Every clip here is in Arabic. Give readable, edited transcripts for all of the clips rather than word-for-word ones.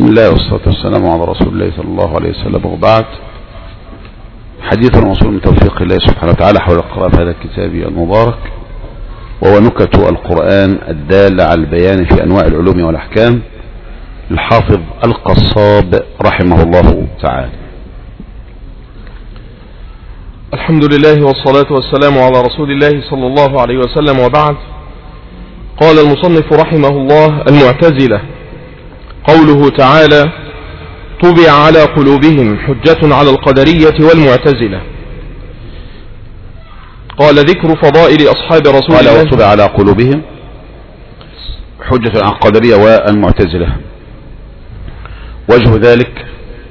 بسم الله والصلاة والسلام على رسول الله صلى الله عليه وسلم، وبعد. حديث الموصول من توفيق الله سبحانه وتعالى حول قراءة هذا الكتاب المبارك، وهو نكت القرآن الدالة على البيان في أنواع العلوم والأحكام للحافظ القصاب رحمه الله تعالى. الحمد لله والصلاة والسلام على رسول الله صلى الله عليه وسلم، وبعد. قال المصنف رحمه الله: المعتزلة. قوله تعالى: طبع على قلوبهم، حجة على القدرية والمعتزلة. قال: ذكر فضائل أصحاب رسول الله. قال: طبع على قلوبهم، حجة على القدرية والمعتزلة. وجه ذلك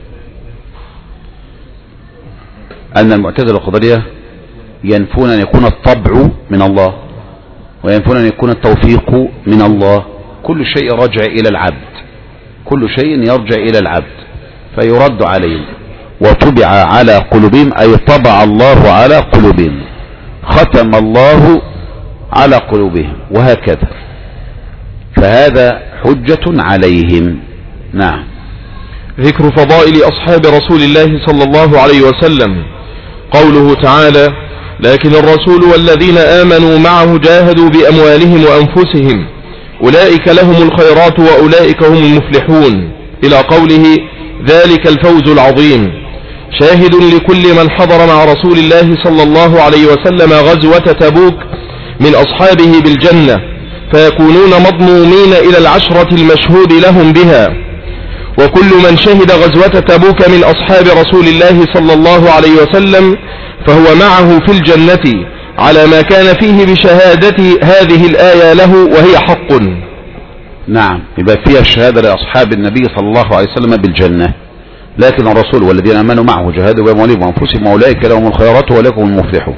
أن المعتزلة والقدرية ينفون أن يكون الطبع من الله، وينفون أن يكون التوفيق من الله. كل شيء رجع إلى العبد، كل شيء يرجع إلى العبد فيرد عليه. وطبع على قلوبهم أي طبع الله على قلوبهم، ختم الله على قلوبهم، وهكذا. فهذا حجة عليهم. نعم. ذكر فضائل أصحاب رسول الله صلى الله عليه وسلم. قوله تعالى: لكن الرسول والذين آمنوا معه جاهدوا بأموالهم وأنفسهم أولئك لهم الخيرات وأولئك هم المفلحون، إلى قوله: ذلك الفوز العظيم. شاهد لكل من حضر مع رسول الله صلى الله عليه وسلم غزوة تبوك من أصحابه بالجنة، فيكونون مضمومين إلى العشرة المشهود لهم بها. وكل من شهد غزوة تبوك من أصحاب رسول الله صلى الله عليه وسلم فهو معه في الجنة على ما كان فيه بشهادة هذه الآية له، وهي حق. نعم، يبقى فيها الشهادة لأصحاب النبي صلى الله عليه وسلم بالجنة. لكن الرسول والذين آمنوا معه جاهدوا بأموالهم وأنفسهم أولئك لهم الخيرات وأولئك هم المفلحون.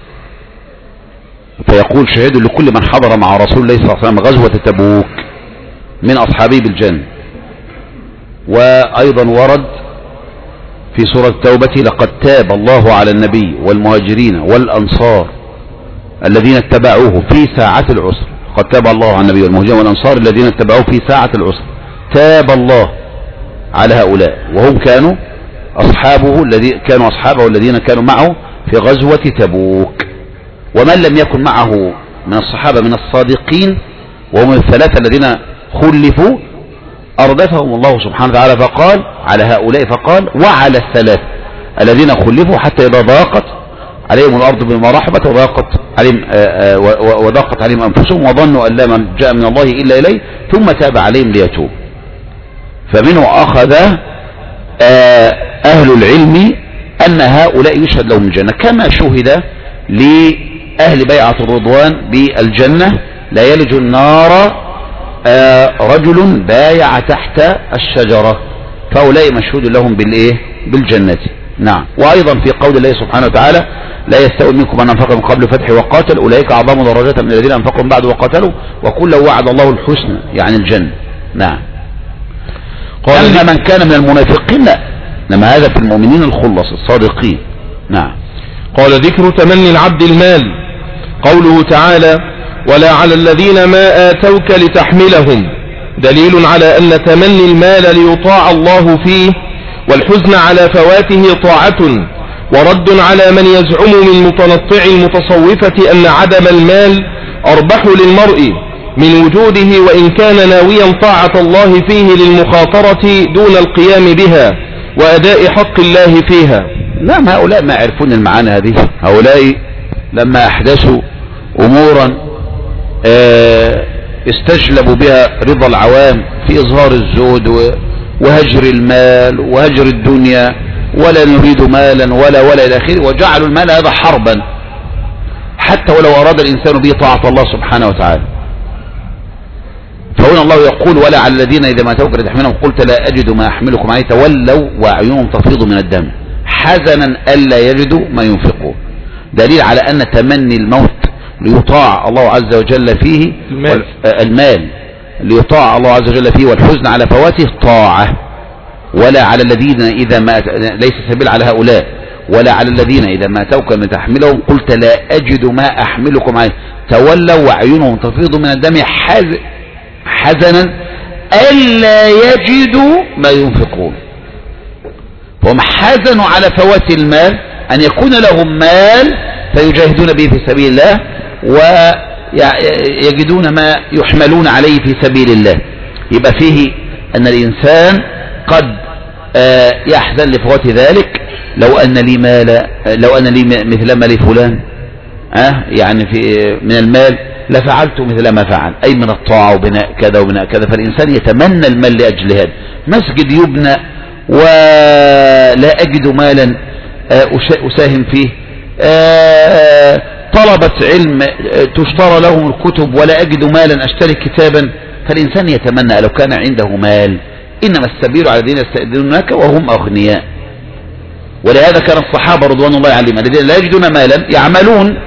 فيقول: شهد لكل من حضر مع رسول الله صلى الله عليه وسلم غزوة تبوك من أصحابه بالجنة. وأيضا ورد في سورة التوبة: لقد تاب الله على النبي والمهاجرين والأنصار الذين اتبعوه في ساعة العسر. قد تاب الله على النبي والمهاجرين والأنصار الذين اتبعوه في ساعة العسر. تاب الله على هؤلاء، وهم كانوا أصحابه الذين كانوا معه في غزوة تبوك. ومن لم يكن معه من الصحابة من الصادقين وهم الثلاثة الذين خلفوا أردفهم الله سبحانه وتعالى، فقال على هؤلاء، فقال: وعلى الثلاثة الذين خلفوا حتى إذا ضاقت عليهم الأرض بما رحبت وضاقت عليهم أنفسهم وظنوا أن لا من جاء من الله إلا إليه ثم تاب عليهم ليتوب. فمنه أخذ أهل العلم أن هؤلاء يشهد لهم الجنة، كما شهد لأهل بيعة الرضوان بالجنة: لا يلج النار رجل بايع تحت الشجرة، فأولئك مشهود لهم بالجنة. نعم. وأيضا في قول الله سبحانه وتعالى: لا يستوي منكم من أنفق من قبل الفتح وقاتل أولئك أعظم درجات من الذين أنفقوا من بعد وقاتلوا وكلا وعد الله الحسنى، يعني الجنة. نعم. أما من كان من المنافقين لا، إنما هذا في المؤمنين الخلص الصادقين. نعم. قال: ذكر تمني العبد المال. قوله تعالى: ولا على الذين ما آتوك لتحملهم، دليل على أن تمني المال ليطاع الله فيه، والحزن على فواته طاعة، ورد على من يزعم من متنطع المتصوفة أن عدم المال أربح للمرء من وجوده وإن كان ناويا طاعة الله فيه للمخاطرة دون القيام بها وأداء حق الله فيها. نعم، هؤلاء ما يعرفون المعاني هذه. هؤلاء لما أحدثوا أمورا استجلبوا بها رضا العوام في إظهار الزهد وهجر المال وهجر الدنيا، ولا نريد مالا ولا إلى آخره، وجعلوا المال هذا حربا حتى ولو أراد الإنسان به طاعة الله سبحانه وتعالى. فهنا الله يقول: ولا على الذين إذا ما أتوك لتحملهم قلت لا أجد ما أحملكم عليه تولوا وأعينهم تفيض من الدم حزنا ألا يجدوا ما ينفقون. دليل على أن تمني الموت ليطاع الله عز وجل فيه المال ليطاع الله عز وجل فيه، والحزن على فواته طاعة. ولا على الذين إذا ما ليس سبيل على هؤلاء: ولا على الذين إذا ما أتوك لتحملهم قلت لا أجد ما أحملكم عليه تولوا وأعينهم تفيض من الدم حزنا ألا يجدوا ما ينفقون. وهم حزنوا على فوات المال، أن يكون لهم مال فيجاهدون به في سبيل الله ويجدون ما يحملون عليه في سبيل الله. يبقى فيه أن الإنسان قد يحزن لفوات ذلك. لو أن لي مال، لو أن لي مثل ما لفلان يعني من المال لفعلت مثل ما فعل، أي من الطاعة وبناء كذا وبناء كذا. فالإنسان يتمنى المال لأجل هذا. مسجد يبنى ولا أجد مالا أساهم فيه، طلبة علم تشترى لهم الكتب ولا أجد مالا أشتري كتابا. فالإنسان يتمنى لو كان عنده مال. إنما السبيل على الذين يستأذنونك وهم أغنياء. ولهذا كان الصحابة رضوان الله عليهم الذين لا يجدون مالا يعملون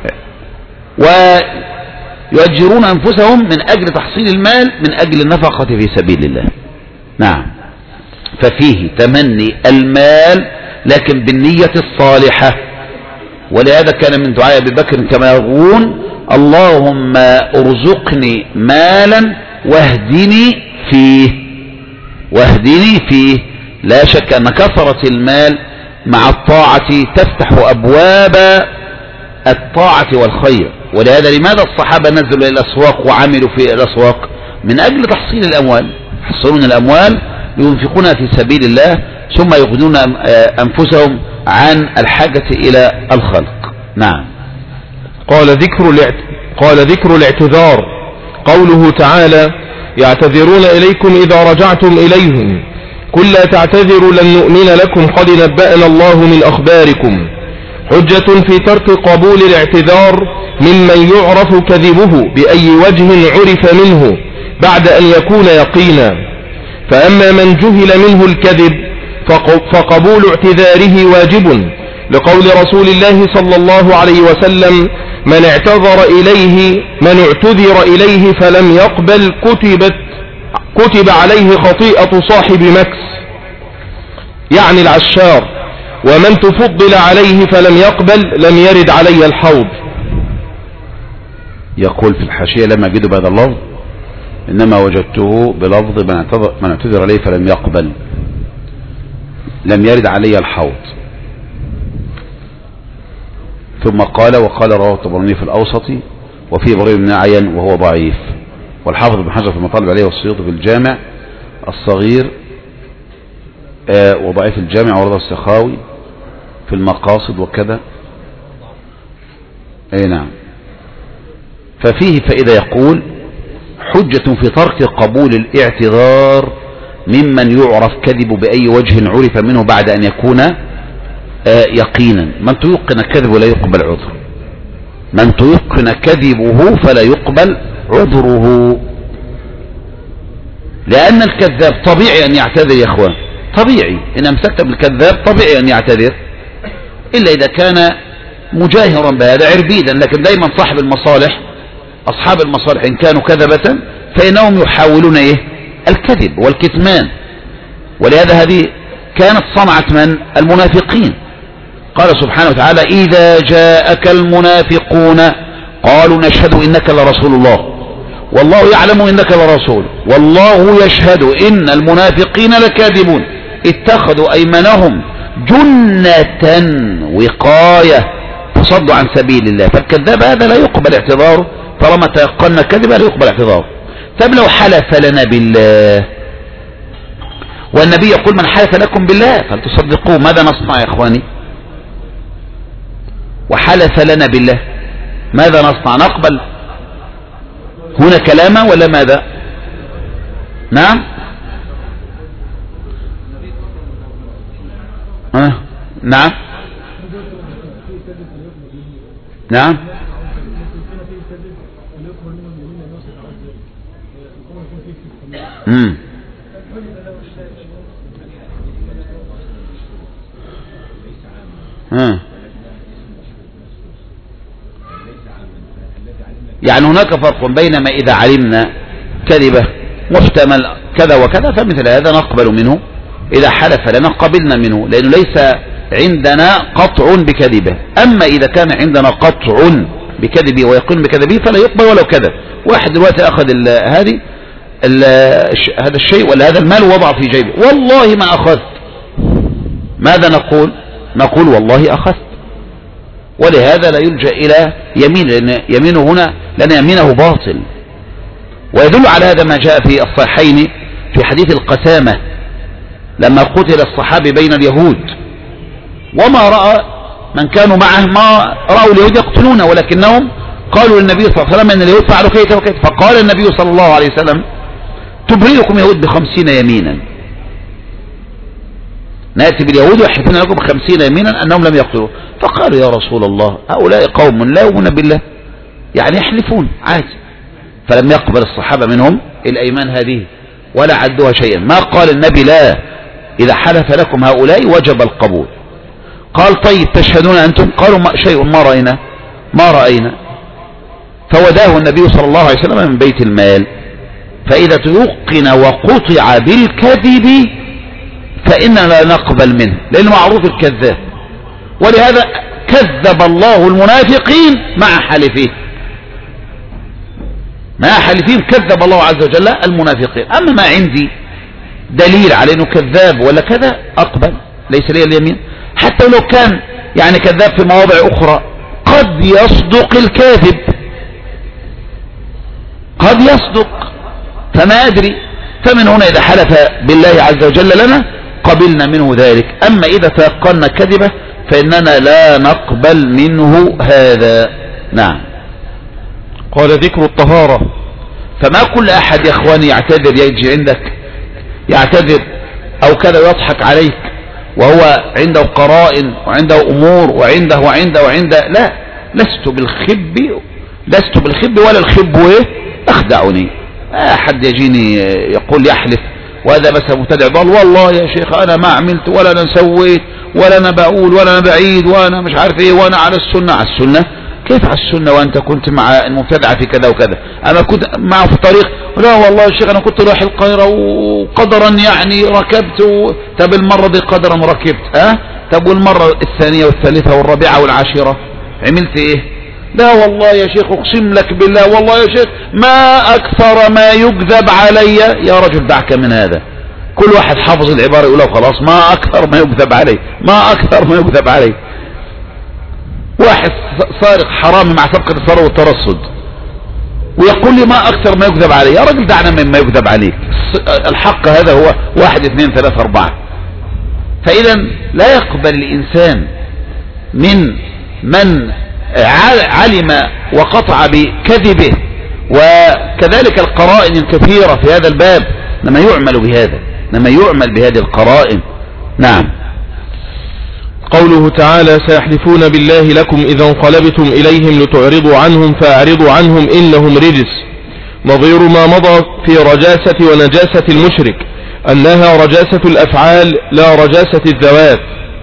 ويؤجرون أنفسهم من أجل تحصيل المال من أجل النفقة في سبيل الله. نعم. ففيه تمني المال لكن بالنية الصالحة. ولهذا كان من دعاء أبي بكر كما يقول: اللهم ارزقني مالا واهدني فيه. واهدني فيه. لا شك أن كثرة المال مع الطاعة تفتح أبواب الطاعة والخير. ولهذا لماذا الصحابة نزلوا إلى الأسواق وعملوا في الأسواق؟ من أجل تحصيل الأموال. يحصلون الأموال ينفقونها في سبيل الله ثم يغنون أنفسهم عن الحاجة إلى الخلق. نعم. قال ذكر الاعتذار. قوله تعالى: يعتذرون إليكم إذا رجعتم إليهم قل لا تعتذروا لن نؤمن لكم قد نبأنا الله من أخباركم. حجة في ترك قبول الاعتذار ممن يعرف كذبه بأي وجه عرف منه بعد أن يكون يقينا. فأما من جهل منه الكذب فقبول اعتذاره واجب، لقول رسول الله صلى الله عليه وسلم: من اعتذر إليه فلم يقبل كتب عليه خطيئة صاحب مكس، يعني العشار، ومن تفضل عليه فلم يقبل لم يرد علي الحوض. يقول في الحاشية: لم أجده بهذا اللفظ، إنما وجدته بلفظ من اعتذر عليه فلم يقبل لم يرد علي الحوض. ثم قال: وقال رواه الطبراني في الأوسط وفيه إبراهيم بن عين وهو ضعيف، والحافظ ابن حجر في المطالب عليه والسيوطي في الجامع الصغير وضعيف الجامع ورد السخاوي في المقاصد وكذا. اي نعم. ففيه فإذا يقول: حجة في ترك قبول الاعتذار ممن يعرف كذب بأي وجه عرف منه بعد أن يكون يقينا. من تيقن الكذب ولا يقبل عذر، من تيقن كذبه فلا يقبل عذره. لأن الكذاب طبيعي أن يعتذر يا أخوان، طبيعي. إن أمسكت بالكذاب طبيعي أن يعتذر، إلا إذا كان مجاهرا بهذا عربيدا. لكن دايما صاحب المصالح، أصحاب المصالح إن كانوا كذبة فإنهم يحاولون الكذب والكتمان. ولهذا هذه كانت صنعة من؟ المنافقين. قال سبحانه وتعالى: إذا جاءك المنافقون قالوا نشهد إنك لرسول الله والله يعلم إنك لرسول والله يشهد إن المنافقين لكاذبون اتخذوا أيمانهم جنة وقاية فصدوا عن سبيل الله. فالكذاب هذا لا يقبل اعتذاره طالما تيقن كذبا، لا يقبل اعتذاره. طب لو حلف لنا بالله، والنبي يقول: من حلف لكم بالله فلتصدقوه، ماذا نصنع يا اخواني؟ وحلف لنا بالله ماذا نصنع؟ نقبل هنا كلاما ولا ماذا؟ نعم. نعم نعم. يعني هناك فرق بين ما إذا علمنا كذبة محتمل كذا وكذا فمثل هذا نقبل منه، إذا حلف لنا قبلنا منه لأنه ليس عندنا قطع بكذبه. أما إذا كان عندنا قطع بكذبه ويقين بكذبه فلا يقبل ولو كذب. واحد دلوقتي أخذ هذه هذا الشيء ولا هذا المال وضع في جيبه، والله ما أخذت، ماذا نقول؟ نقول والله أخذت. ولهذا لا يلجأ إلى يمين، لأن يمينه هنا لأن يمينه باطل. ويدل على هذا ما جاء في الصحيحين في حديث القسامة لما قتل الصحابي بين اليهود، وما رأى من كانوا معه ما رأوا اليهود يقتلون، ولكنهم قالوا للنبي صلى الله عليه وسلم أن اليهود فعلوا كيف وكيف، فقال النبي صلى الله عليه وسلم تبرئكم يهود ب50 يمينا، نأتي باليهود ويحلفون لكم ب50 يمينا أنهم لم يقتلوا. فقالوا يا رسول الله هؤلاء قوم لا يؤمنون بالله، يعني يحلفون عادي. فلم يقبل الصحابة منهم الأيمان هذه ولا عدوها شيئا. ما قال النبي لا، إذا حلف لكم هؤلاء وجب القبول. قال طيب تشهدون أنتم؟ قالوا شيء ما رأينا. فوداه النبي صلى الله عليه وسلم من بيت المال. فإذا تيقن وقطع بالكذب فإننا لا نقبل منه، لأنه معروف الكذاب. ولهذا كذب الله المنافقين مع حلفهم كذب الله عز وجل المنافقين. أما ما عندي دليل على أنه كذاب ولا كذا أقبل، ليس لي اليمين. حتى لو كان يعني كذاب في مواضع أخرى قد يصدق الكاذب، قد يصدق، فما أدري. فمن هنا إذا حلف بالله عز وجل لنا قبلنا منه ذلك. أما إذا تيقنا كذبه فإننا لا نقبل منه هذا. نعم. قال ذكر الطهارة. فما كل أحد يا إخواني يعتذر، يجي عندك يعتذر أو كذا ويضحك عليك وهو عنده قرائن وعنده أمور وعنده لا، لست بالخب ولا الخب أخدعني. أحد يجيني يقول يحلف وهذا بس مبتدع ضال، والله يا شيخ أنا ما عملت ولا أنا سويت ولا أنا بقول ولا أنا بعيد وأنا مش عارف إيه وأنا على السنة. كيف على السنة وأنت كنت مع المبتدع في كذا وكذا؟ أنا كنت معه في الطريق، لا والله يا شيخ أنا كنت رايح القاهرة وقدرا يعني ركبت طب المرة دي قدرا ركبت، طب والمرة الثانية والثالثة والرابعة والعاشرة عملت إيه؟ لا والله يا شيخ أقسم لك بالله والله يا شيخ ما أكثر ما يكذب علي. يا رجل دعك من هذا، كل واحد حافظ العبارة يقولها وخلاص، ما أكثر ما يكذب علي. واحد سارق حرامي مع سبقة الثروة والترصد ويقول لي ما أكثر ما يكذب علي. يا رجل دعنا مما يكذب عليك، الحق هذا هو 1 2 3 4. فإذا لا يقبل الإنسان من علم وقطع بكذبه. وكذلك القرائن الكثيرة في هذا الباب لما يعمل بهذه القرائن. نعم. قوله تعالى سيحلفون بالله لكم إذا انقلبتم إليهم لتعرضوا عنهم فأعرضوا عنهم إنهم رجس، نظير ما مضى في رجاسة ونجاسة المشرك أنها رجاسة الأفعال لا رجاسة الذوات.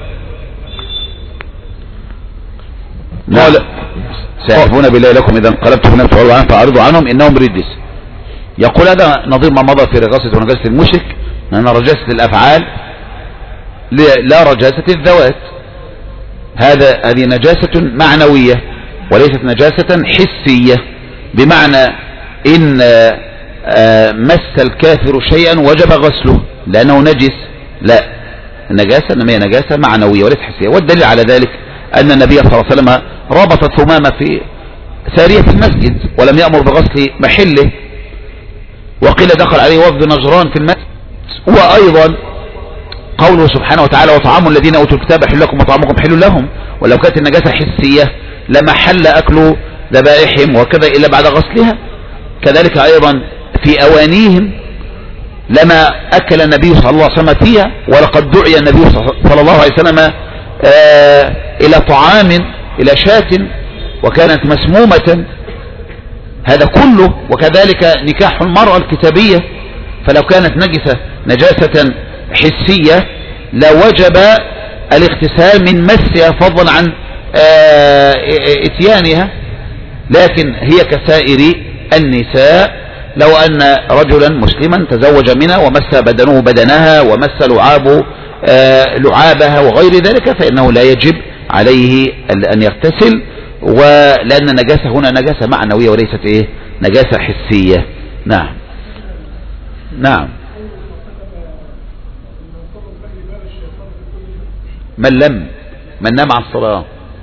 قال سيحلفون بالله لكم إذا انقلبتم إليهم لتعرضوا عنهم فأعرضوا عنهم إنهم رجس. يقول هذا نظير ما مضى في رجاسة ونجاسة المشرك أن رجاسة الأفعال لا رجاسة الذوات. هذه نجاسة معنوية وليست نجاسة حسية، بمعنى إن مس الكافر شيئا وجب غسله لأنه نجس، لا، النجاسة إنما هي نجاسة معنوية وليست حسية. والدليل على ذلك أن النبي صلى الله عليه وسلم ربط ثمامة في سارية في المسجد ولم يأمر بغسل محله، وقيل دخل عليه وفد نجران في المسجد. وأيضا قوله سبحانه وتعالى وطعام الذين أوتوا الكتاب حل لكم وطعامكم حل لهم. ولو كانت النجاسة حسية لما حل أكل ذبائحهم وكذا إلا بعد غسلها. كذلك أيضا في أوانيهم لما أكل النبي صلى الله عليه وسلم فيها، ولقد دعي النبي صلى الله عليه وسلم إلى طعام إلى شاة وكانت مسمومة، هذا كله. وكذلك نكاح المرأة الكتابية، فلو كانت نجاسة حسية لوجب الاغتسال من مسها فضلا عن اتيانها. لكن هي كسائر النساء، لو أن رجلا مسلما تزوج منها ومس بدنه بدنها ومس لعابه لعابها وغير ذلك فإنه لا يجب عليه أن يغتسل، ولأن النجاسة هنا نجاسة معنوية وليست نجاسة حسية. نعم. نعم. من نام عن الصلاة.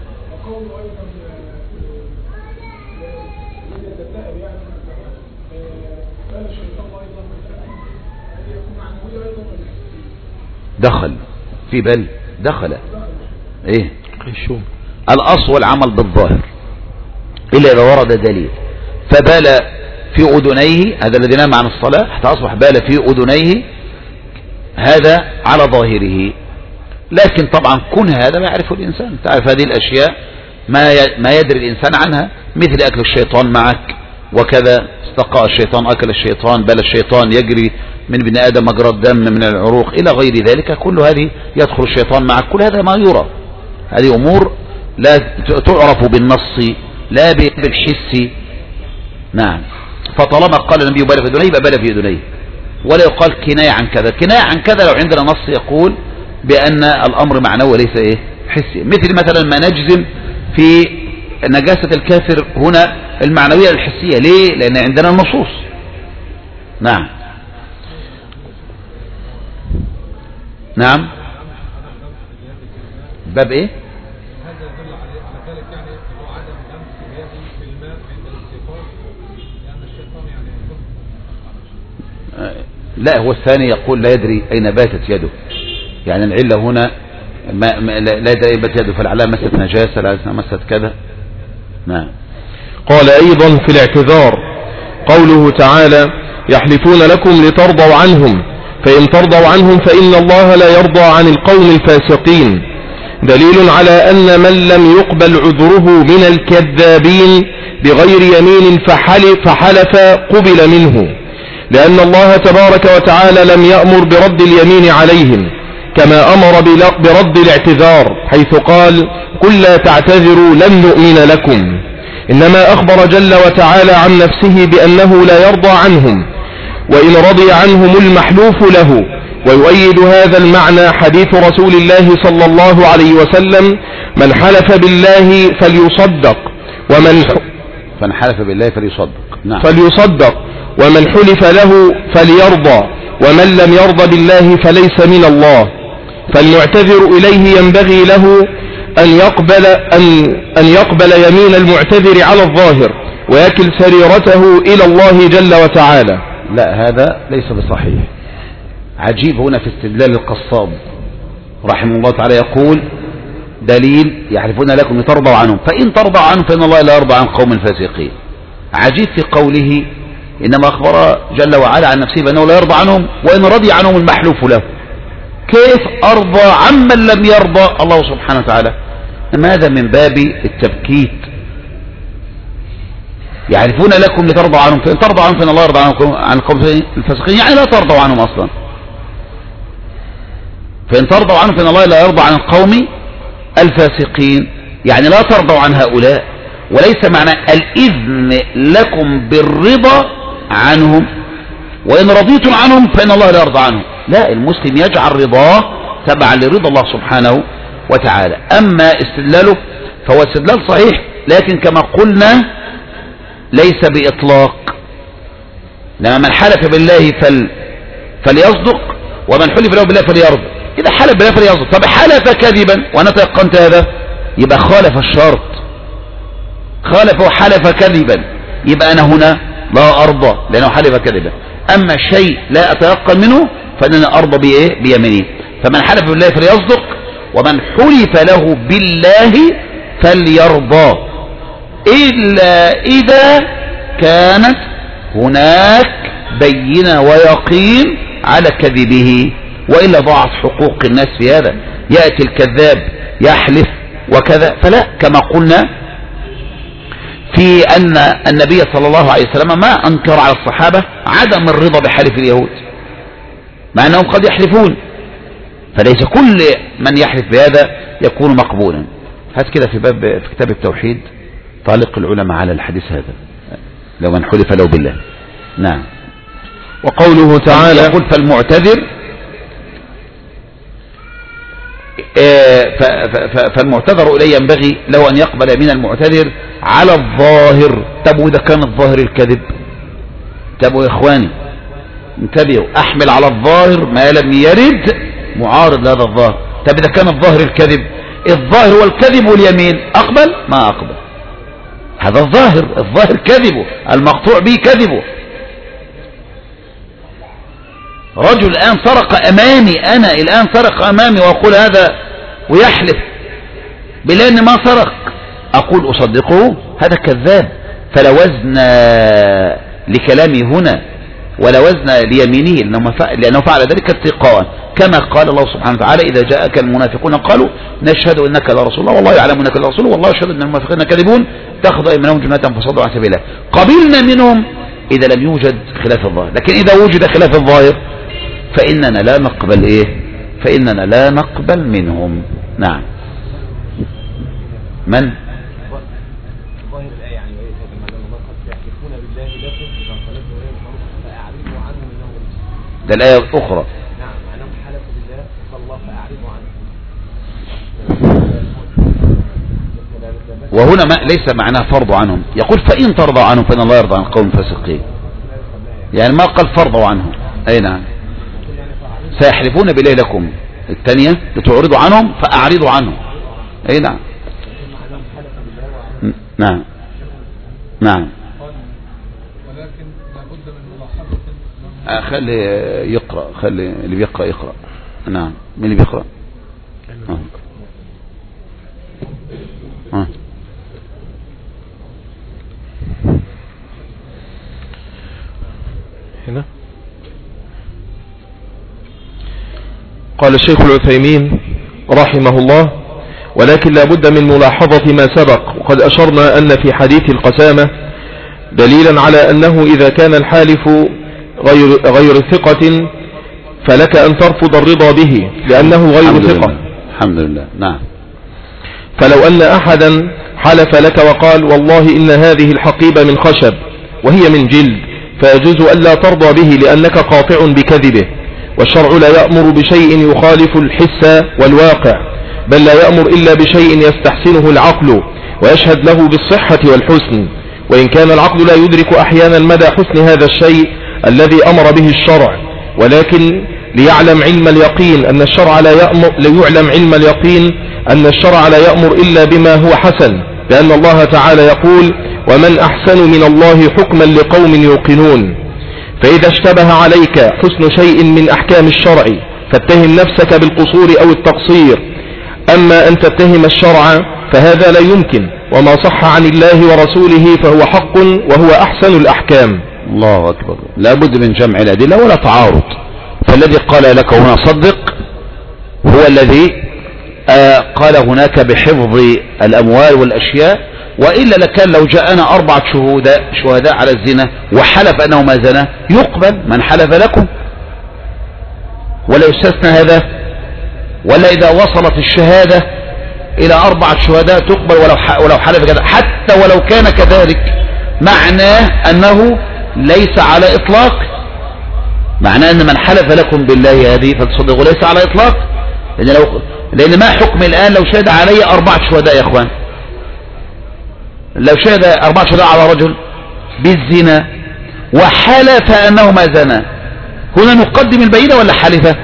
دخل في بل دخل ايه الاصل والعمل بالظاهر الا اذا ورد دليل. فبال في اذنيه، هذا الذي نام عن الصلاة حتى اصبح بال في اذنيه، هذا على ظاهره. لكن طبعا كن هذا ما يعرفه الانسان، تعرف هذه الاشياء ما يدري الانسان عنها، مثل اكل الشيطان معك وكذا، استقاء الشيطان، اكل الشيطان، بل الشيطان يجري من ابن ادم مجرى الدم من العروق الى غير ذلك، كل هذه يدخل الشيطان معك، كل هذا ما يرى، هذه امور لا تعرف بالنص لا بالحس. نعم. فطالما قال النبي بال في اذنيه يبقى بال في اذنيه، ولا يقال كناية عن كذا. كناية عن كذا لو عندنا نص يقول بأن الأمر معنوي وليس إيه حسي، مثل ما نجزم في نجاسة الكافر هنا المعنوية الحسية. ليه؟ لأن عندنا النصوص. نعم. نعم. باب إيه؟ لا، هو الثاني يقول لا يدري أين باتت يده، يعني العلة هنا لا يدري أين باتت يده، فلعلها مست نجاسة، لعلها مست كذا. نعم. قال أيضا في الاعتذار قوله تعالى يحلفون لكم لترضوا عنهم، فإن ترضوا عنهم فإن الله لا يرضى عن القوم الفاسقين، دليل على أن من لم يقبل عذره من الكذابين بغير يمين فحلف قبل منه، لأن الله تبارك وتعالى لم يأمر برد اليمين عليهم كما أمر برد الاعتذار، حيث قال قل لا تعتذروا لن نؤمن لكم، إنما أخبر جل وتعالى عن نفسه بأنه لا يرضى عنهم وإن رضي عنهم المحلوف له. ويؤيد هذا المعنى حديث رسول الله صلى الله عليه وسلم من حلف بالله فليصدق من حلف بالله فليصدق. نعم. فليصدق ومن حلف له فليرضى ومن لم يرضى بالله فليس من الله. فالمعتذر إليه ينبغي له أن يقبل يمين المعتذر على الظاهر ويكل سريرته إلى الله جل وتعالى. لا، هذا ليس بصحيح. عجيب هنا في استدلال القصاب رحمه الله تعالى، يقول دليل يحلفون لكم لترضوا عنهم، فإن ترضوا عنهم فإن الله لا يرضى عن قوم فاسقين. عجيب في قوله إنما أخبر جل وعلا عن نفسه بأنه لا يرضى عنهم وإن رضي عنهم المحلوف له. كيف أرضى عمن لم يرضى الله سبحانه وتعالى؟ أما هذا من باب التبكيت. يعرفون لكم لترضوا عنهم، فإن ترضوا عنهم فإن الله يرضى عن القوم الفاسقين، يعني لا ترضوا عنهم أصلا. فإن ترضوا عنهم فإن الله لا يرضى عن القوم الفاسقين، يعني لا ترضوا عن هؤلاء. وليس معنى الإذن لكم بالرضا عنهم وإن رضيتم عنهم فإن الله لا يرضى عنهم. لا، المسلم يجعل رضاه تبعا لرضا الله سبحانه وتعالى. أما استدلاله فهو استدلال صحيح، لكن كما قلنا ليس بإطلاق. لما من حلف بالله فليصدق ومن حلف له بالله فليرضى. إذا حلف بالله فليصدق، طب حلف كذبا وأنا تيقنت هذا يبقى خالف الشرط، خالف وحلف كذبا، يبقى أنا هنا لا أرضى لأنه حلف كذبا. أما شيء لا أتيقن منه فأنا أرضى بإيه؟ بيمينه. فمن حلف بالله فليصدق ومن حلف له بالله فليرضى، إلا إذا كانت هناك بينة ويقين على كذبه، وإلا ضاعت حقوق الناس في هذا. يأتي الكذاب يحلف وكذا، فلا، كما قلنا في أن النبي صلى الله عليه وسلم ما أنكر على الصحابة عدم الرضا بحلف اليهود مع أنهم قد يحلفون، فليس كل من يحلف بهذا يكون مقبولا. هذا كده في كتاب التوحيد تعليق العلماء على الحديث هذا، لو من حلف له بالله. نعم. وقوله تعالى يقول فالمعتذر فالمعتذر إليه ينبغي له أن يقبل من المعتذر على الظاهر. طب وإذا كان الظاهر الكذب؟ طب يا إخواني انتبهوا، احمل على الظاهر ما لم يرد معارض لهذا الظاهر. طب اذا كان الظاهر الكذب، الظاهر هو الكذب واليمين، اقبل؟ ما اقبل. هذا الظاهر كذبه، المقطوع به كذبه. رجل الآن سرق أمامي، أنا الآن سرق أمامي وأقول هذا ويحلف بالله إن ما سرق، أقول أصدقه؟ هذا كذاب. فلا وزن لكلامي هنا ولا وزن ليمينه، لأنه فعل ذلك اتقاء، كما قال الله سبحانه وتعالى: إذا جاءك المنافقون قالوا نشهد إنك لرسول الله والله يعلم إنك لرسول والله يشهد إن المنافقين كاذبون اتخذوا أيمانهم جنة فصدوا عن سبيل الله. قبلنا منهم إذا لم يوجد خلاف الظاهر، لكن إذا وجد خلاف الظاهر فإننا لا نقبل فإننا لا نقبل منهم. نعم. من؟ ده الآية الأخرى. نعم، أنهم حلفوا بالله فالله فأعرضوا عنهم. وهنا ليس معناه فرض عنهم، يقول فإن ترضى عنهم فإن الله يرضى عن قوم فاسقين، يعني ما قال فرضوا عنهم. أي نعم، سيحلفون بالله لكم، الثانية لتعرضوا عنهم فأعرضوا عنهم. أي نعم. نعم نعم. ولكن لابد من ملاحظة. خلي يقرأ، خلي اللي بيقرأ يقرأ. نعم. من اللي بيقرأ؟ هنا قال الشيخ العثيمين رحمه الله: ولكن لا بد من ملاحظة ما سبق، وقد أشرنا أن في حديث القسامة دليلا على أنه إذا كان الحالف غير ثقة فلك أن ترفض الرضا به لأنه غير ثقة. الحمد لله. نعم. فلو أن أحدا حلف لك وقال والله إن هذه الحقيبة من خشب وهي من جلد، فيجوز ألا ترضى به لأنك قاطع بكذبه، والشرع لا يأمر بشيء يخالف الحس والواقع، بل لا يأمر إلا بشيء يستحسنه العقل ويشهد له بالصحة والحسن، وإن كان العقل لا يدرك أحيانا مدى حسن هذا الشيء الذي أمر به الشرع، ولكن ليعلم علم اليقين أن الشرع ليعلم علم اليقين أن الشرع لا يأمر إلا بما هو حسن، لأن الله تعالى يقول: ومن أحسن من الله حكما لقوم يوقنون. فإذا اشتبه عليك حسن شيء من أحكام الشرع فاتهم نفسك بالقصور أو التقصير، أما أن تتهم الشرع فهذا لا يمكن، وما صح عن الله ورسوله فهو حق وهو أحسن الأحكام. الله أكبر. لا بد من جمع الأدلة ولا تعارض. فالذي قال لك هنا صدق هو الذي قال هناك بحفظ الأموال والأشياء، وإلا لكان لو جاءنا 4 شهداء على الزنا وحلف أنه ما زنا يقبل من حلف لكم، ولا يستثنى هذا، ولا إذا وصلت الشهادة إلى 4 شهداء تقبل ولو حلف كذا، حتى ولو كان كذلك معناه أنه ليس على إطلاق، معناه أن من حلف لكم بالله هذه فتصدقوا ليس على إطلاق، لأن ما حكم الآن لو شهد علي 4 شهداء يا أخوان؟ لو شهد 4 شهداء على رجل بالزنا وحلف أنه ما زنا، هنا نقدم البينة ولا حلفة؟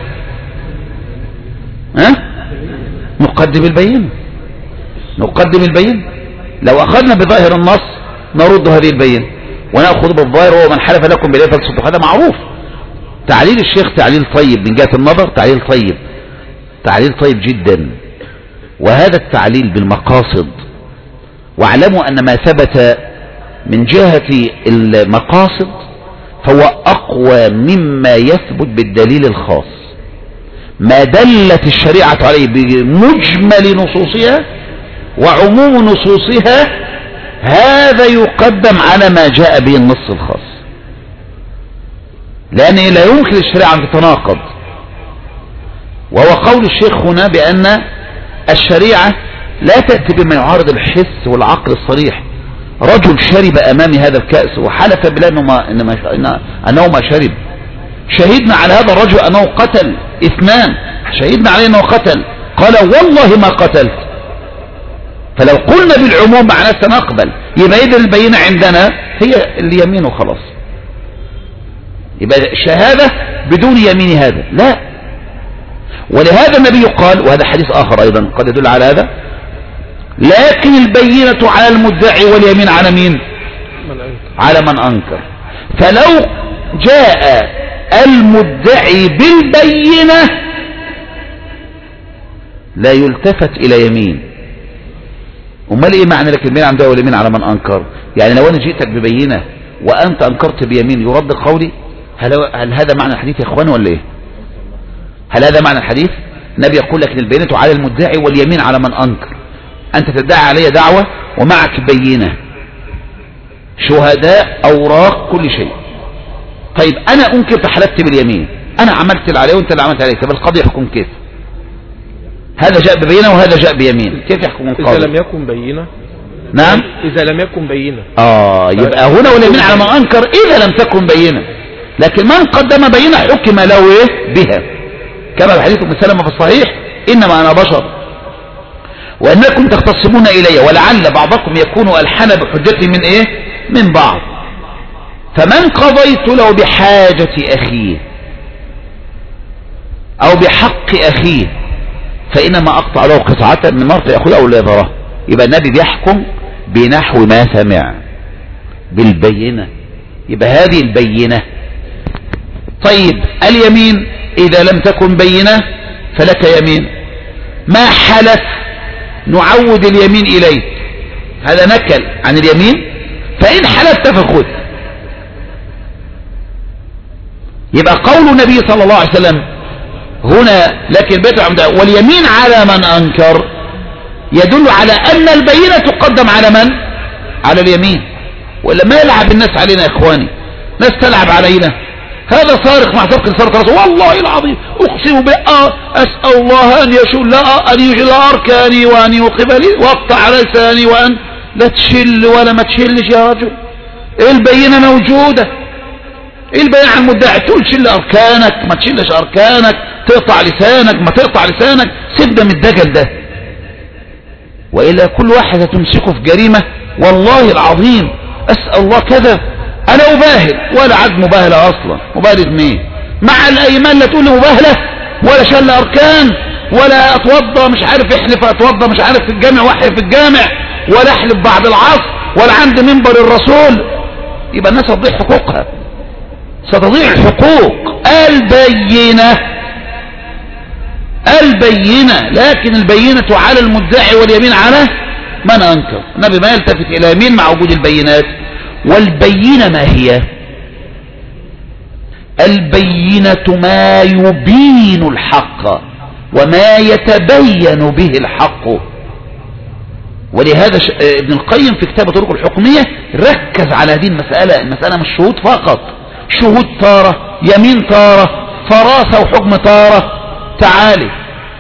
نقدم البينة. نقدم البينة. لو أخذنا بظاهر النص نرد هذه البينة ونأخذ بالظاهر، وهو من حلف لكم بالله فلتصدقوا، هذا معروف. تعليل الشيخ تعليل طيب من جهة النظر، تعليل طيب، تعليل طيب جدا، وهذا التعليل بالمقاصد. واعلموا أن ما ثبت من جهة المقاصد فهو أقوى مما يثبت بالدليل الخاص. ما دلت الشريعة عليه بمجمل نصوصها وعموم نصوصها هذا يقدم على ما جاء به النص الخاص، لأن لا يمكن الشريعة أن تتناقض. وهو قول الشيخ هنا بأن الشريعة لا تأتي بما يعارض الحس والعقل الصريح. رجل شرب أمام هذا الكأس وحلف بالله أنه ما شرب، شهدنا على هذا الرجل أنه قتل 2، شهدنا عليه أنه قتل، قال والله ما قتلت. فلو قلنا بالعموم معناه سنقبل، يبقى إذن البينة عندنا هي اليمين وخلاص. يبقى شهادة بدون يمين هذا لا. ولهذا النبي قال، وهذا حديث آخر أيضا قد يدل على هذا، لكن البينة على المدعي واليمين على مين؟ على من أنكر. فلو جاء المدعي بالبينة لا يلتفت إلى يمين. امال ايه معنى لك البينة عند واليمين على من أنكر؟ يعني لو أنا جئتك ببينة وأنت أنكرت بيمين يرد قولي؟ هل هذا معنى الحديث يا إخوان ولا إيه؟ هل هذا معنى الحديث؟ النبي يقول لك البينة على المدعي واليمين على من أنكر. أنت تدعي علي دعوة ومعك بينة، شهداء، أوراق، كل شيء. طيب أنا أنكر فحلفت باليمين، أنا عملت اللي عليه وأنت اللي عملت عليه، طب القاضي يحكم كيف؟ هذا جاء ببينة وهذا جاء بيمين، كيف يحكم القاضي؟ إذا لم يكن بينة. نعم، إذا لم يكن بينة. يبقى هنا واليمين على من أنكر إذا لم تكن بينة، لكن من قدم بينة حكم له إيه بها، كما في حديث ابن سلمة في الصحيح: إنما أنا بشر وأنكم تختصمون إلي ولعل بعضكم يكون ألحن بحجتي من إيه؟ من بعض، فمن قضيت له بحاجة أخيه أو بحق أخيه فإنما أقطع له قطعة من نار فيأخذ أو لا يضره. يبقى النبي بيحكم بنحو ما سمع بالبينة، يبقى هذه البينة. طيب اليمين إذا لم تكن بينة فلك يمين، ما حلف نعود اليمين إليك، هذا نكل عن اليمين، فإن حلفت فخذ. يبقى قول النبي صلى الله عليه وسلم هنا لكن بيت عمد واليمين على من أنكر يدل على أن البينة تقدم على من؟ على اليمين. ولا ما يلعب الناس علينا يا إخواني، ناس تلعب علينا، هذا صارخ مع سبق الصرخ، والله العظيم أقسم بالله أسأل الله أن يشل أركاني وأن يوقف لي وأقطع لساني وأن لا تشل ولا ما تشلش يا رجل، البينة موجودة، البينة على المدعي، تقول شل أركانك ما تشلش أركانك، تقطع لسانك ما تقطع لسانك، سيبنا من الدجل ده. وإلا كل واحد هتمسكه في جريمة، والله العظيم أسأل الله كذا، أنا أباهل ولا عاد مباهلة أصلا، مباهلة مين؟ مع الأيمان لا تقول لي مباهلة ولا شل أركان ولا أتوضى مش عارف احلف أتوضى مش عارف في الجامع واحلف في الجامع ولا احلف بعد العصر ولا عند منبر الرسول، يبقى الناس هتضيع حقوقها، ستضيع الحقوق. البينة لكن البينة على المدعي واليمين على من أنكر. النبي ما يلتفت إلى يمين مع وجود البينات. والبينة ما هي؟ البينة ما يبين الحق وما يتبين به الحق. ولهذا ابن القيم في كتاب طرق الحكمية ركز على هذه المسألة مش شهود فقط، شهود تارة، يمين تارة، فراسة وحكم تارة. تعالي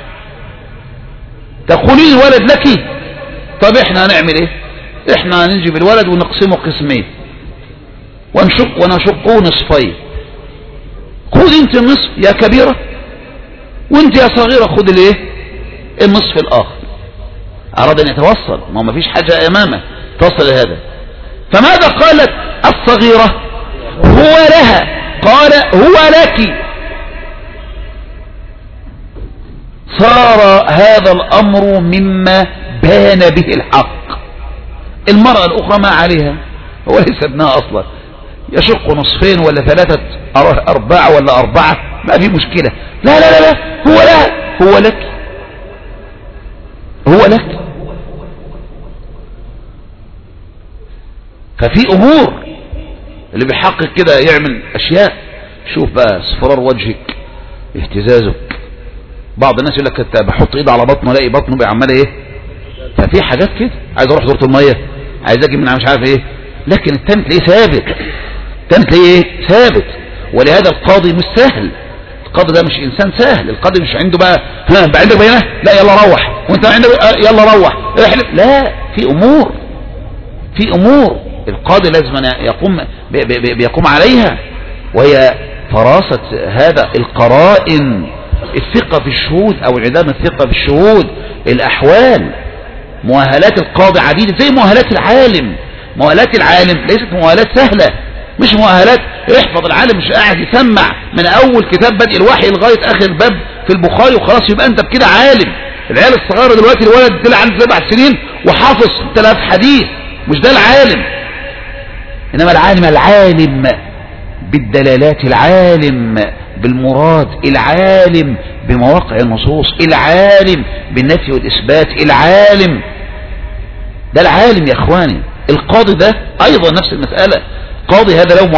تقولي الولد لك، طب احنا هنعمل ايه؟ احنا هنجيب الولد ونقسمه قسمين ونشقه نصفين، خذ انت النصف يا كبيرة وانت يا صغيرة خذ الايه؟ النصف الاخر. اراد ان يتوصل، ما فيش حاجة امامه توصل لهذا. فماذا قالت الصغيرة؟ هو لها، قال هو لك. صار هذا الامر مما بان به الحق. المرأة الاخرى ما عليها، هو ليس ابنها اصلا، يشق نصفين ولا 3 4 ولا 4 ما في مشكلة. لا لا لا لا، هو لها، هو لك، هو لك. ففي امور اللي بيحقق كده يعمل اشياء. شوف بقى اصفرار وجهك، اهتزازك. بعض الناس يقول لك انت بحط ايد على بطنه الاقي بطنه بيعمل ايه. ففي حاجات كده، عايز اروح دورة المية، عايز اجي من مش عارف ايه، لكن التاني تلاقيه ثابت، التاني تلاقيه ثابت. ولهذا القاضي مش سهل، القاضي ده مش انسان سهل. القاضي مش عنده بقى عندك بينه، لا يلا روح، وانت عندك يلا روح احلف، لا، في امور القاضي لازم بيقوم عليها، وهي فراسة هذا القرائن، الثقة في الشهود او انعدام الثقة في الشهود، الاحوال. مؤهلات القاضي عديدة زي مؤهلات العالم. مؤهلات العالم ليست مؤهلات سهلة، مش مؤهلات. احفظ العالم مش قاعد يسمع من اول كتاب بدء الوحي لغايه اخر باب في البخاري وخلاص يبقى انت بكده عالم. العيال الصغيره دلوقتي الولد طلع عنده 7 سنين وحافظ 3000 حديث، مش ده العالم. انما العالم بالدلالات، العالم بالمراد، العالم بمواقع النصوص، العالم بالنفي والإثبات، العالم ده العالم يا اخواني. القاضي ده ايضا نفس المسألة، قاضي هذا له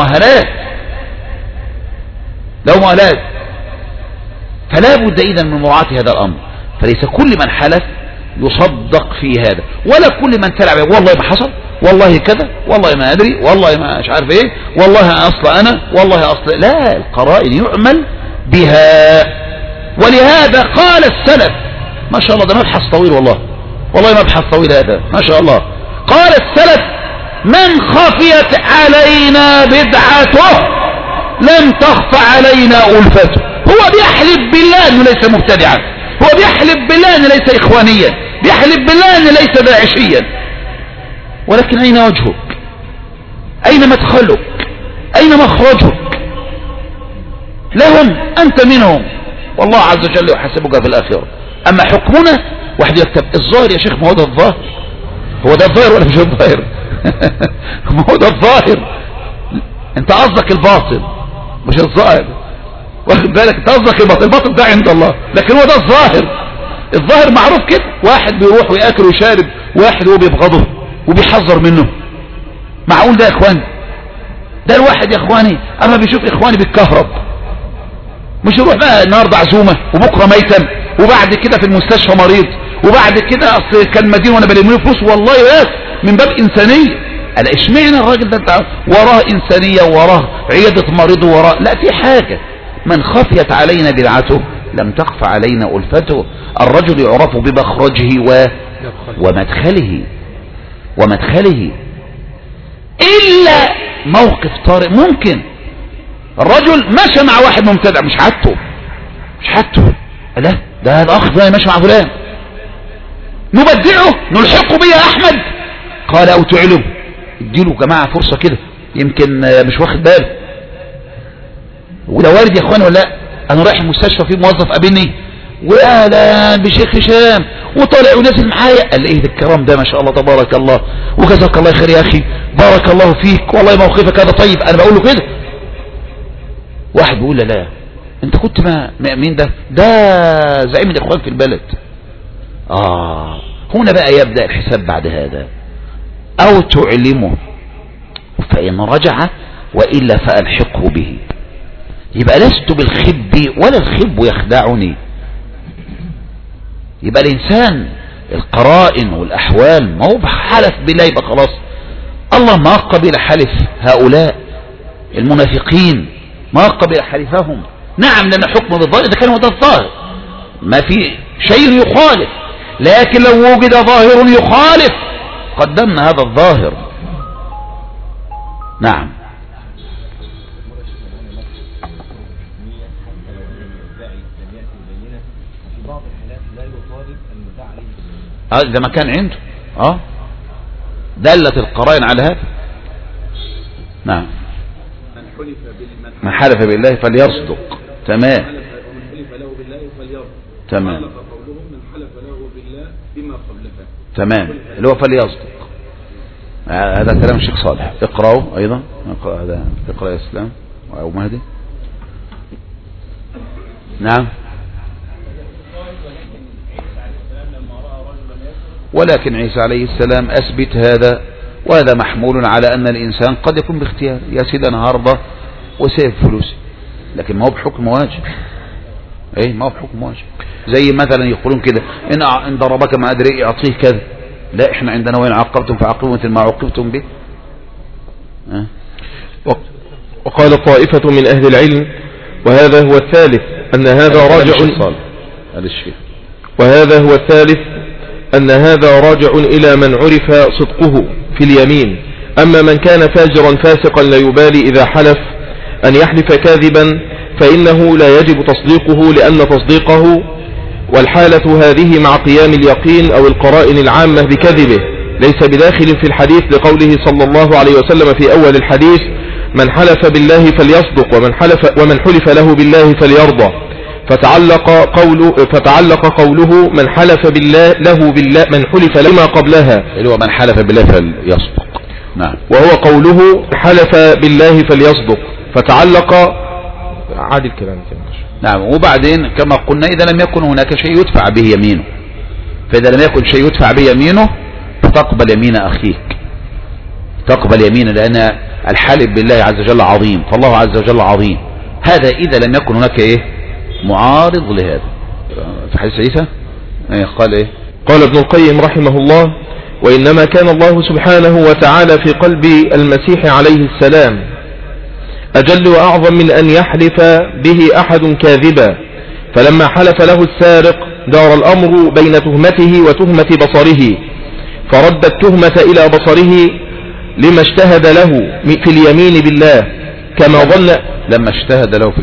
مؤهلات، فلا بد اذا من مراعاة هذا الامر. فليس كل من حلف يصدق في هذا، ولا كل من تلعب والله ما حصل، والله كذا، والله ما ادري، والله ما مش عارف ايه، والله اصل انا، والله اصل. لا، القرائن يعمل بها. ولهذا قال السلف، ما شاء الله ده مبحث طويل، والله مبحث طويل هذا ما شاء الله. قال السلف: من خفيت علينا بدعته لم تخف علينا ألفته. هو بيحلف بالله انه ليس مبتدعا، هو بيحلف بالله انه ليس اخوانيا، بيحلف بالله انه ليس داعشيا، ولكن اين وجهك؟ اين مدخلك؟ اين مخرجك؟ لهم، انت منهم، والله عز وجل يحاسبك في الاخره. اما حكمنا واحد يكتب الظاهر يا شيخ، ما هو ده الظاهر، هو ده الظاهر ولا مش الظاهر؟ ما هو ده الظاهر، انت قصدك الباطل مش الظاهر، واخد بالك؟ انت قصدك الباطل ده عند الله، لكن هو ده الظاهر معروف كده. واحد بيروح ويأكل ويشارب واحد هو بيبغضه وبيحذر منه، معقول ده يا اخواني؟ ده الواحد يا اخواني اما بيشوف اخواني بالكهرب، مش يروح بقى النهارده عزومه وبكره ميتم وبعد كده في المستشفى مريض وبعد كده اصل كان مدين وانا بلم له فلوس، والله بس من باب انسانيه. انا اشمعنى الراجل ده انت وراه انسانيه ووراه عياده مريض ووراه؟ لا، في حاجه. من خفيت علينا بدعته لم تخف علينا ألفته. الرجل يعرف بمخرجه ومدخله إلا موقف طارئ. ممكن الرجل مشى مع واحد مبتدع، مش حدته، لا ده هذا أخ ده ماشي مع فلان، نبدعه نلحقه بيه يا أحمد. قال أو تعلم، اديله جماعة فرصة كده، يمكن مش واخد باله. وده وارد يا اخوان ولا لا؟ انا رايح المستشفى في موظف قابلني واهلا بشيخ هشام وطالع ونازل معايا، قال ايه ده الكرام ده ما شاء الله تبارك الله وجزاك الله خير يا اخي، بارك الله فيك، والله موقفك هذا طيب. انا بقول له كده. واحد بيقول لا انت كنت مين ده زعيم الاخوان في البلد. هنا بقى يبدأ الحساب بعد هذا. او تعلمه فان رجع والا فالحقه به. يبقى لست بالخب ولا الخب يخدعني. يبقى الإنسان القرائن والأحوال ما هو حلف بالله يبقى خلاص. الله ما قبل حلف هؤلاء المنافقين، ما قبل حلفهم. نعم لنا حكم بالظاهر إذا كان هو ده الظاهر، ما في شيء يخالف، لكن لو وجد ظاهر يخالف قدمنا هذا الظاهر. نعم. إذا ما كان عنده دلت القرائن على هذا. نعم. من حلف بالله فليصدق. تمام. ومن حلف له بالله فليرضى. تمام. قولهم من حلف له بالله بما قبلته. تمام، اللي هو فليصدق. هذا كلام الشيخ صالح. اقرأوا أيضا. هذا اقرأ يا اسلام أو مهدي. نعم. ولكن عيسى عليه السلام أثبت هذا، وهذا محمول على أن الإنسان قد يكون باختيار. يا سيدي أنا هرضى وسيب فلوسي، لكن ما هو بحكم واجب. ما هو بحكم واجب. زي مثلا يقولون كده إن ضربك ما أدري أعطيه كذا. لا، إحنا عندنا وإن عاقبتم فعاقبوا مثل ما عوقبتم به. وقال طائفة من أهل العلم وهذا هو الثالث أن هذا راجع وهذا هو الثالث أن هذا راجع إلى من عرف صدقه في اليمين. أما من كان فاجرا فاسقا لا يبالي إذا حلف أن يحلف كاذبا فإنه لا يجب تصديقه، لأن تصديقه والحالة هذه مع قيام اليقين أو القرائن العامة بكذبه ليس بداخل في الحديث، لقوله صلى الله عليه وسلم في أول الحديث: من حلف بالله فليصدق ومن حلف له بالله فليرضى. فتعلق قوله من حلف بالله من حلف لما قبلها اللي هو من حلف بالله فليصدق. نعم. وهو قوله حلف بالله فليصدق، فتعلق عادي الكلام كده. نعم. وبعدين كما قلنا إذا لم يكن هناك شيء يدفع به يمينه، فإذا لم يكن شيء يدفع به يمينه فتقبل يمين أخيك، تقبل يمينه، لأن الحلف بالله عز وجل عظيم، فالله عز وجل عظيم. هذا إذا لم يكن هناك إيه معارض لهذا. في حديث عيسى قال إيه؟ قال ابن القيم رحمه الله: وإنما كان الله سبحانه وتعالى في قلب المسيح عليه السلام أجل وأعظم من أن يحلف به أحد كاذبا، فلما حلف له السارق دار الأمر بين تهمته وتهمة بصره، فرد التهمة إلى بصره لما اجتهد له في اليمين بالله كما ظن لما اجتهد له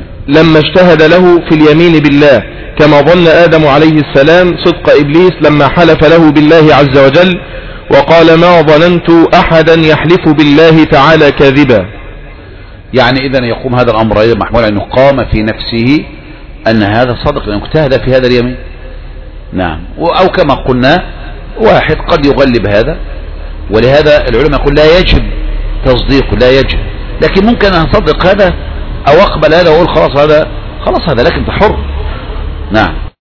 في اليمين بالله كما ظن آدم عليه السلام صدق إبليس لما حلف له بالله عز وجل وقال: ما ظننت أحدا يحلف بالله تعالى كاذبا. يعني إذن يقوم هذا الأمر أيضا محمول أنه قام في نفسه أن هذا صدق لأنه اجتهد في هذا اليمين. نعم. أو كما قلنا واحد قد يغلب هذا، ولهذا العلماء يقول لا يجب تصديقه، لا يجب، لكن ممكن أن أصدق هذا أو أقبل هذا وأقول خلاص هذا، لكن أنت حر. نعم.